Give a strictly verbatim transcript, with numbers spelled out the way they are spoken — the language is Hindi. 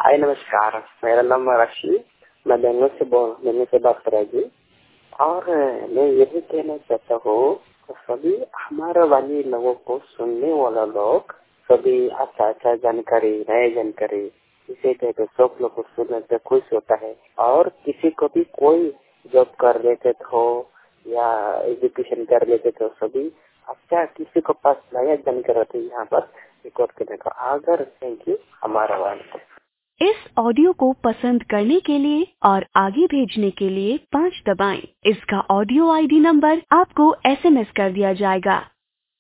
हाय नमस्कार, मेरा नाम रशी, मैं बेंगलोर से बोल बेंगलोर से बात कर रहा जी। और मैं यही कहना चाहता हूँ सभी हमारे वाली लोगों को सुनने वाला लोग सभी अच्छा अच्छा जानकारी नए जानकारी इसे कहते सब लोग को सुनने से खुश होता है। और किसी को भी कोई जॉब कर लेते हो या एजुकेशन कर लेते तो सभी अच्छा किसी को पास नया जानकारी रहती है यहाँ पर रिकॉर्ड करने का। अगर थैंक यू हमारा वाला इस ऑडियो को पसंद करने के लिए और आगे भेजने के लिए पाँच दबाएं। इसका ऑडियो आईडी नंबर आपको एसएमएस कर दिया जाएगा।